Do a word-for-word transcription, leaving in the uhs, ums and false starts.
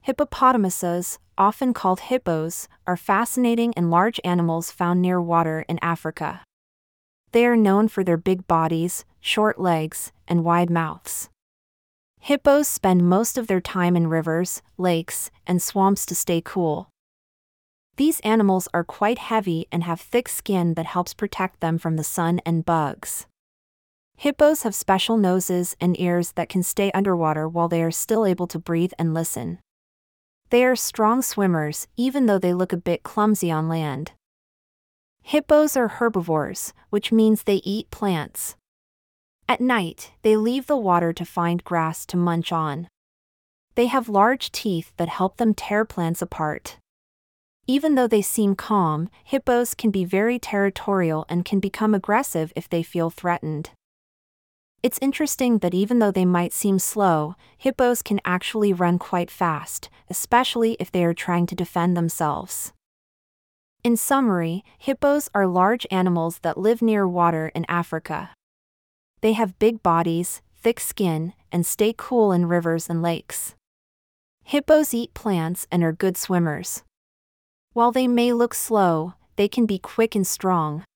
Hippopotamuses, often called hippos, are fascinating and large animals found near water in Africa. They are known for their big bodies, short legs, and wide mouths. Hippos spend most of their time in rivers, lakes, and swamps to stay cool. These animals are quite heavy and have thick skin that helps protect them from the sun and bugs. Hippos have special noses and ears that can stay underwater while they are still able to breathe and listen. They are strong swimmers, even though they look a bit clumsy on land. Hippos are herbivores, which means they eat plants. At night, they leave the water to find grass to munch on. They have large teeth that help them tear plants apart. Even though they seem calm, hippos can be very territorial and can become aggressive if they feel threatened. It's interesting that even though they might seem slow, hippos can actually run quite fast, especially if they are trying to defend themselves. In summary, hippos are large animals that live near water in Africa. They have big bodies, thick skin, and stay cool in rivers and lakes. Hippos eat plants and are good swimmers. While they may look slow, they can be quick and strong.